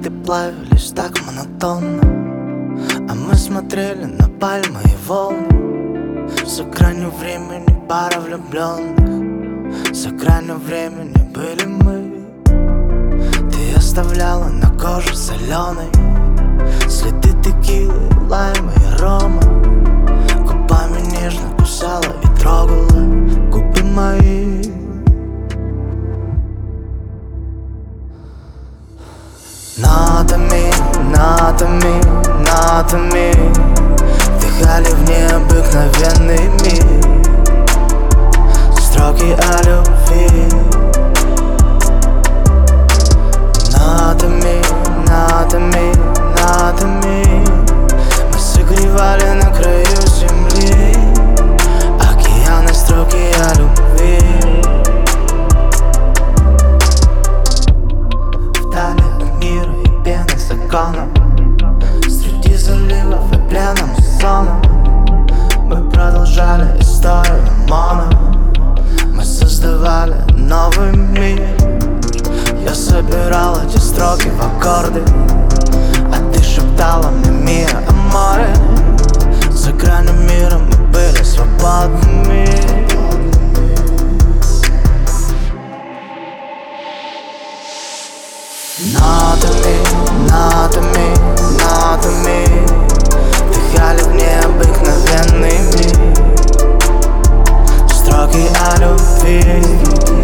ты плавились так монотонно, а мы смотрели на пальмы и волны. За гранью времени пара влюбленных, за гранью времени были мы. Ты оставляла на коже соленой следы текилы, лайма и рома. Губами нежно кусала и трогала губы мои. Not me, not me, not me. Вдыхали в необыкновенный мир строки о любви. Not me, not me, not me. Мы согревали на краю земли океаны, строки о любви. Вдали от мира и пены закона, среди заливов и пленом сона, мы продолжали историю моно. Мы создавали новый мир. Я собирал эти строки в аккорды, а ты шептала мне миа аморе. За гранью мира мы были свободными. Not me, not me, not me. Вдыхали в необыкновенный мир строки о любви.